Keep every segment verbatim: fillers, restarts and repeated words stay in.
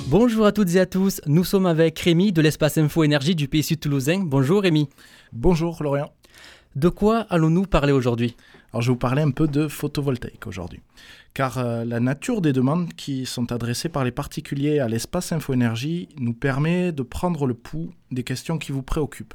Bonjour à toutes et à tous, nous sommes avec Rémi de l'espace Info Énergie du P S U toulousain. Bonjour Rémi. Bonjour Lorient. De quoi allons-nous parler aujourd'hui ? Alors je vais vous parler un peu de photovoltaïque aujourd'hui, car euh, la nature des demandes qui sont adressées par les particuliers à l'espace Info Énergie nous permet de prendre le pouls des questions qui vous préoccupent.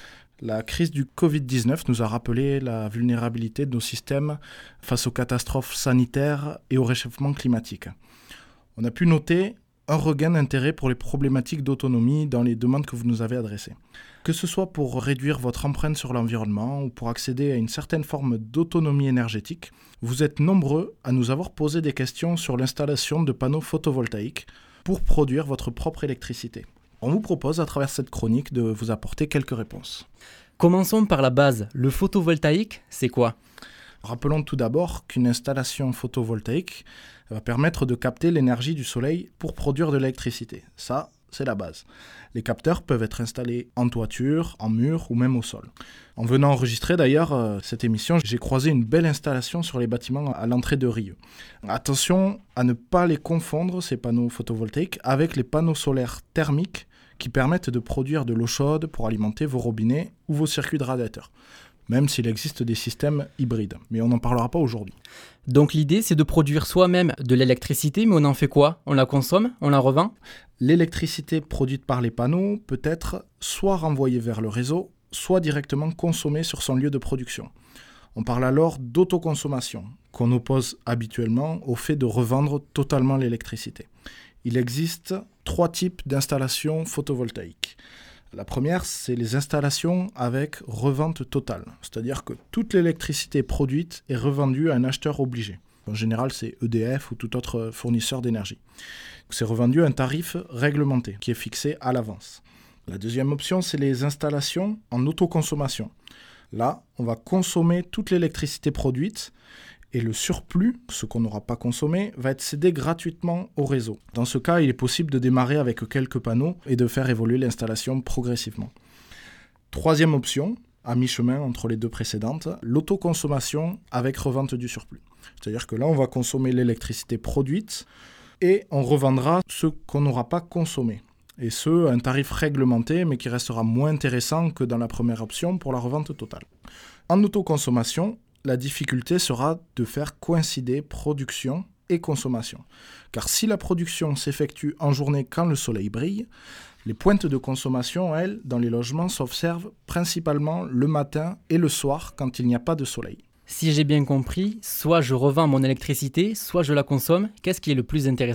La crise du covid dix-neuf nous a rappelé la vulnérabilité de nos systèmes face aux catastrophes sanitaires et au réchauffement climatique. On a pu noter un regain d'intérêt pour les problématiques d'autonomie dans les demandes que vous nous avez adressées. Que ce soit pour réduire votre empreinte sur l'environnement ou pour accéder à une certaine forme d'autonomie énergétique, vous êtes nombreux à nous avoir posé des questions sur l'installation de panneaux photovoltaïques pour produire votre propre électricité. On vous propose à travers cette chronique de vous apporter quelques réponses. Commençons par la base. Le photovoltaïque, c'est quoi ? Rappelons tout d'abord qu'une installation photovoltaïque va permettre de capter l'énergie du soleil pour produire de l'électricité. Ça, c'est la base. Les capteurs peuvent être installés en toiture, en mur ou même au sol. En venant enregistrer d'ailleurs euh, cette émission, j'ai croisé une belle installation sur les bâtiments à l'entrée de Rieux. Attention à ne pas les confondre, ces panneaux photovoltaïques, avec les panneaux solaires thermiques qui permettent de produire de l'eau chaude pour alimenter vos robinets ou vos circuits de radiateurs. Même s'il existe des systèmes hybrides, mais on n'en parlera pas aujourd'hui. Donc l'idée, c'est de produire soi-même de l'électricité, mais on en fait quoi ? On la consomme ? On la revend ? L'électricité produite par les panneaux peut être soit renvoyée vers le réseau, soit directement consommée sur son lieu de production. On parle alors d'autoconsommation, qu'on oppose habituellement au fait de revendre totalement l'électricité. Il existe trois types d'installations photovoltaïques. La première, c'est les installations avec revente totale, c'est-à-dire que toute l'électricité produite est revendue à un acheteur obligé. En général, c'est E D F ou tout autre fournisseur d'énergie. C'est revendu à un tarif réglementé qui est fixé à l'avance. La deuxième option, c'est les installations en autoconsommation. Là, on va consommer toute l'électricité produite et le surplus, ce qu'on n'aura pas consommé, va être cédé gratuitement au réseau. Dans ce cas, il est possible de démarrer avec quelques panneaux et de faire évoluer l'installation progressivement. Troisième option, à mi-chemin entre les deux précédentes, l'autoconsommation avec revente du surplus. C'est-à-dire que là, on va consommer l'électricité produite et on revendra ce qu'on n'aura pas consommé. Et ce, à un tarif réglementé, mais qui restera moins intéressant que dans la première option pour la revente totale. En autoconsommation, la difficulté sera de faire coïncider production et consommation. Car si la production s'effectue en journée quand le soleil brille, les pointes de consommation, elles, dans les logements, s'observent principalement le matin et le soir quand il n'y a pas de soleil. Si j'ai bien compris, soit je revends mon électricité, soit je la consomme. Qu'est-ce qui est le plus intéressant ?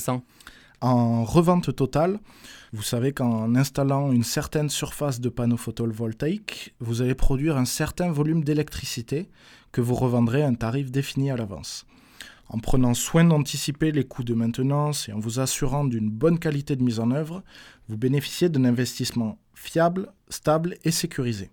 En revente totale, vous savez qu'en installant une certaine surface de panneaux photovoltaïques, vous allez produire un certain volume d'électricité que vous revendrez à un tarif défini à l'avance. En prenant soin d'anticiper les coûts de maintenance et en vous assurant d'une bonne qualité de mise en œuvre, vous bénéficiez d'un investissement fiable, stable et sécurisé.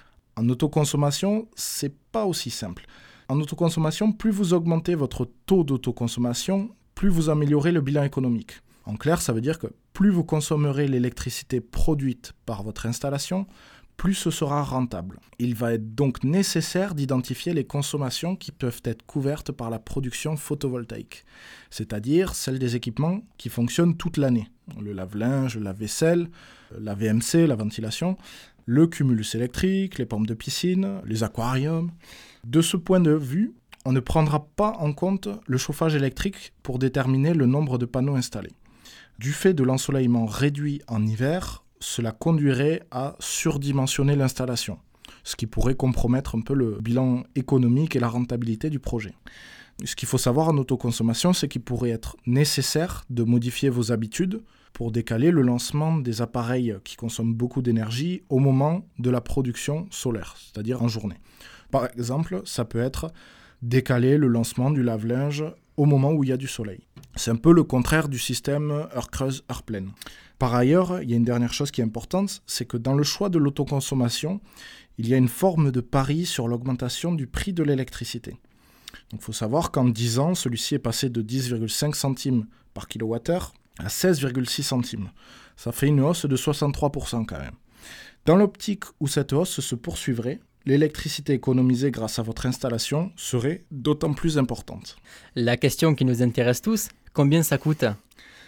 En autoconsommation, c'est pas aussi simple. En autoconsommation, plus vous augmentez votre taux d'autoconsommation, plus vous améliorez le bilan économique. En clair, ça veut dire que plus vous consommerez l'électricité produite par votre installation, plus ce sera rentable. Il va être donc nécessaire d'identifier les consommations qui peuvent être couvertes par la production photovoltaïque, c'est-à-dire celles des équipements qui fonctionnent toute l'année. Le lave-linge, le lave-vaisselle, la V M C, la ventilation, le cumulus électrique, les pompes de piscine, les aquariums. De ce point de vue, on ne prendra pas en compte le chauffage électrique pour déterminer le nombre de panneaux installés. Du fait de l'ensoleillement réduit en hiver, cela conduirait à surdimensionner l'installation, ce qui pourrait compromettre un peu le bilan économique et la rentabilité du projet. Ce qu'il faut savoir en autoconsommation, c'est qu'il pourrait être nécessaire de modifier vos habitudes pour décaler le lancement des appareils qui consomment beaucoup d'énergie au moment de la production solaire, c'est-à-dire en journée. Par exemple, ça peut être décaler le lancement du lave-linge au moment où il y a du soleil. C'est un peu le contraire du système heure creuse, heure pleine. Par ailleurs, il y a une dernière chose qui est importante, c'est que dans le choix de l'autoconsommation, il y a une forme de pari sur l'augmentation du prix de l'électricité. Il faut savoir qu'en dix ans, celui-ci est passé de dix virgule cinq centimes par kilowattheure à seize virgule six centimes. Ça fait une hausse de soixante-trois pour cent quand même. Dans l'optique où cette hausse se poursuivrait, l'électricité économisée grâce à votre installation serait d'autant plus importante. La question qui nous intéresse tous, combien ça coûte ?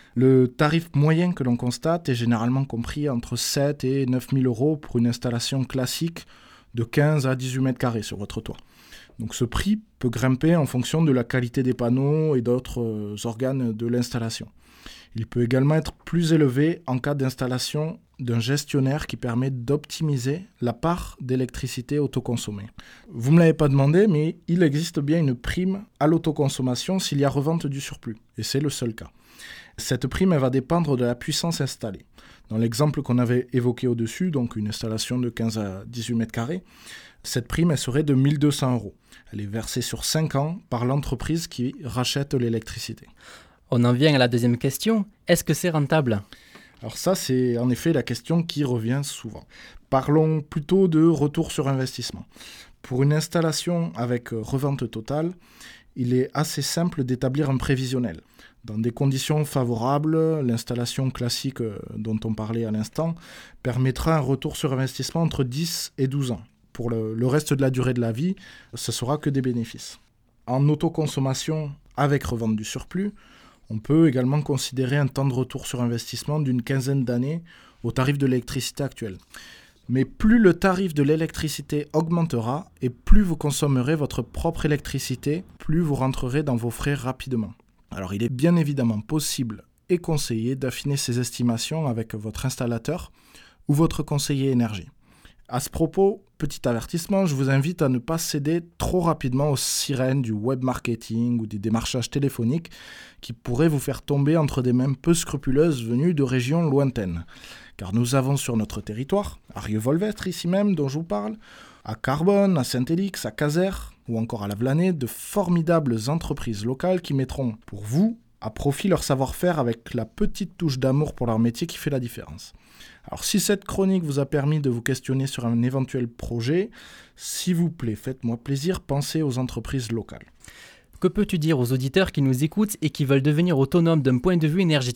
Le tarif moyen que l'on constate est généralement compris entre sept et neuf mille euros pour une installation classique de quinze à dix-huit mètres carrés sur votre toit. Donc ce prix peut grimper en fonction de la qualité des panneaux et d'autres euh, organes de l'installation. Il peut également être plus élevé en cas d'installation d'un gestionnaire qui permet d'optimiser la part d'électricité autoconsommée. Vous ne me l'avez pas demandé, mais il existe bien une prime à l'autoconsommation s'il y a revente du surplus, et c'est le seul cas. Cette prime elle va dépendre de la puissance installée. Dans l'exemple qu'on avait évoqué au-dessus, donc une installation de quinze à dix-huit mètres carrés, cette prime elle serait de mille deux cents euros. Elle est versée sur cinq ans par l'entreprise qui rachète l'électricité. On en vient à la deuxième question. Est-ce que c'est rentable ? Alors ça, c'est en effet la question qui revient souvent. Parlons plutôt de retour sur investissement. Pour une installation avec revente totale, il est assez simple d'établir un prévisionnel. Dans des conditions favorables, l'installation classique dont on parlait à l'instant permettra un retour sur investissement entre dix et douze ans. Pour le, le reste de la durée de la vie, ce ne sera que des bénéfices. En autoconsommation avec revente du surplus, on peut également considérer un temps de retour sur investissement d'une quinzaine d'années au tarif de l'électricité actuel. Mais plus le tarif de l'électricité augmentera et plus vous consommerez votre propre électricité, plus vous rentrerez dans vos frais rapidement. Alors il est bien évidemment possible et conseillé d'affiner ces estimations avec votre installateur ou votre conseiller énergie. À ce propos, petit avertissement, je vous invite à ne pas céder trop rapidement aux sirènes du web marketing ou des démarchages téléphoniques qui pourraient vous faire tomber entre des mains peu scrupuleuses venues de régions lointaines. Car nous avons sur notre territoire, à Rieux-Volvestre ici même dont je vous parle, à Carbone, à Saint-Élix, à Caser ou encore à La Vlanée, de formidables entreprises locales qui mettront pour vous à profit leur savoir-faire avec la petite touche d'amour pour leur métier qui fait la différence. Alors si cette chronique vous a permis de vous questionner sur un éventuel projet, s'il vous plaît, faites-moi plaisir, pensez aux entreprises locales. Que peux-tu dire aux auditeurs qui nous écoutent et qui veulent devenir autonomes d'un point de vue énergétique ?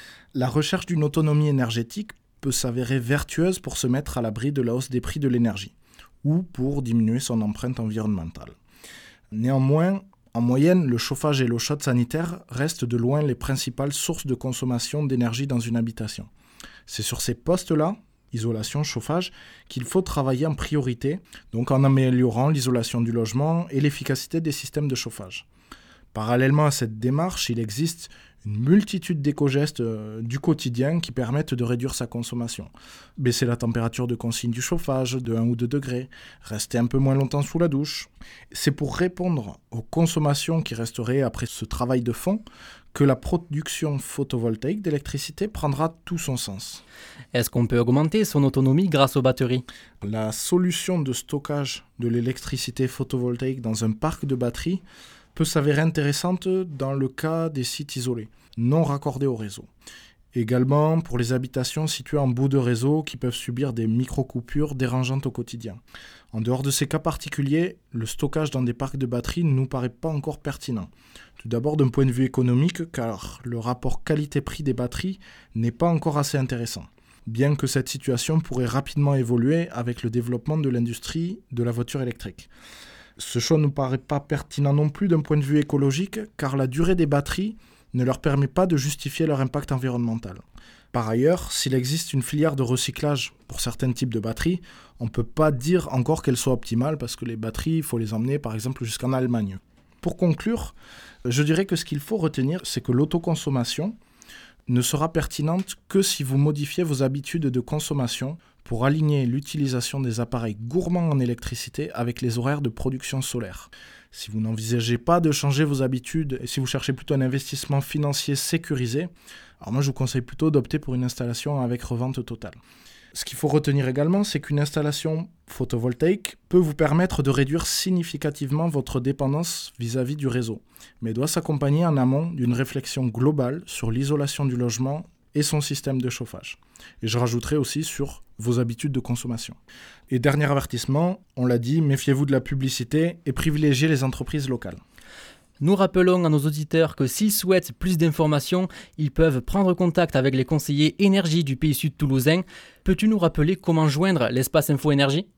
La recherche d'une autonomie énergétique peut s'avérer vertueuse pour se mettre à l'abri de la hausse des prix de l'énergie ou pour diminuer son empreinte environnementale. Néanmoins, en moyenne, le chauffage et l'eau chaude sanitaire restent de loin les principales sources de consommation d'énergie dans une habitation. C'est sur ces postes-là, isolation, chauffage, qu'il faut travailler en priorité, donc en améliorant l'isolation du logement et l'efficacité des systèmes de chauffage. Parallèlement à cette démarche, il existe une multitude d'éco-gestes euh, du quotidien qui permettent de réduire sa consommation. Baisser la température de consigne du chauffage de un ou deux degrés, rester un peu moins longtemps sous la douche. C'est pour répondre aux consommations qui resteraient après ce travail de fond que la production photovoltaïque d'électricité prendra tout son sens. Est-ce qu'on peut augmenter son autonomie grâce aux batteries ? La solution de stockage de l'électricité photovoltaïque dans un parc de batteries peut s'avérer intéressante dans le cas des sites isolés, non raccordés au réseau. Également pour les habitations situées en bout de réseau qui peuvent subir des micro-coupures dérangeantes au quotidien. En dehors de ces cas particuliers, le stockage dans des parcs de batteries ne nous paraît pas encore pertinent. Tout d'abord d'un point de vue économique, car le rapport qualité-prix des batteries n'est pas encore assez intéressant. Bien que cette situation pourrait rapidement évoluer avec le développement de l'industrie de la voiture électrique. Ce choix ne nous paraît pas pertinent non plus d'un point de vue écologique, car la durée des batteries ne leur permet pas de justifier leur impact environnemental. Par ailleurs, s'il existe une filière de recyclage pour certains types de batteries, on ne peut pas dire encore qu'elle soit optimale, parce que les batteries, il faut les emmener par exemple jusqu'en Allemagne. Pour conclure, je dirais que ce qu'il faut retenir, c'est que l'autoconsommation ne sera pertinente que si vous modifiez vos habitudes de consommation pour aligner l'utilisation des appareils gourmands en électricité avec les horaires de production solaire. Si vous n'envisagez pas de changer vos habitudes et si vous cherchez plutôt un investissement financier sécurisé, alors moi je vous conseille plutôt d'opter pour une installation avec revente totale. Ce qu'il faut retenir également, c'est qu'une installation photovoltaïque peut vous permettre de réduire significativement votre dépendance vis-à-vis du réseau, mais doit s'accompagner en amont d'une réflexion globale sur l'isolation du logement et son système de chauffage. Et je rajouterai aussi sur vos habitudes de consommation. Et dernier avertissement, on l'a dit, méfiez-vous de la publicité et privilégiez les entreprises locales. Nous rappelons à nos auditeurs que s'ils souhaitent plus d'informations, ils peuvent prendre contact avec les conseillers énergie du Pays Sud toulousain. Peux-tu nous rappeler comment joindre l'espace Info Énergie ?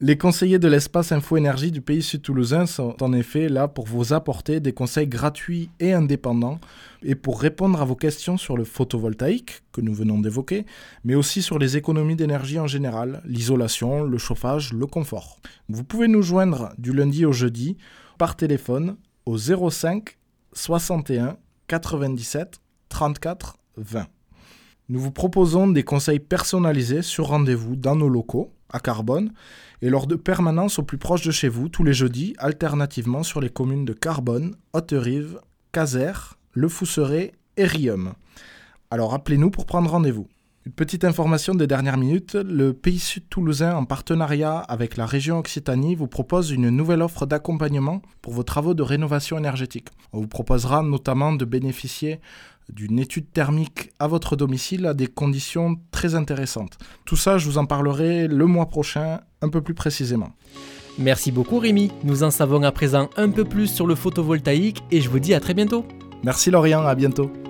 Les conseillers de l'espace Info Énergie du Pays Sud Toulousain sont en effet là pour vous apporter des conseils gratuits et indépendants et pour répondre à vos questions sur le photovoltaïque que nous venons d'évoquer, mais aussi sur les économies d'énergie en général, l'isolation, le chauffage, le confort. Vous pouvez nous joindre du lundi au jeudi par téléphone au zéro cinq soixante et un quatre-vingt-dix-sept trente-quatre vingt. Nous vous proposons des conseils personnalisés sur rendez-vous dans nos locaux à Carbonne et lors de permanences au plus proche de chez vous tous les jeudis, alternativement sur les communes de Carbonne, Haute-Rive, Casères, Le Fousseret et Riom. Alors appelez-nous pour prendre rendez-vous. Une petite information des dernières minutes, le Pays Sud Toulousain en partenariat avec la région Occitanie vous propose une nouvelle offre d'accompagnement pour vos travaux de rénovation énergétique. On vous proposera notamment de bénéficier d'une étude thermique à votre domicile à des conditions très intéressantes. Tout ça, je vous en parlerai le mois prochain, un peu plus précisément. Merci beaucoup Rémi, nous en savons à présent un peu plus sur le photovoltaïque et je vous dis à très bientôt. Merci Laurent, à bientôt.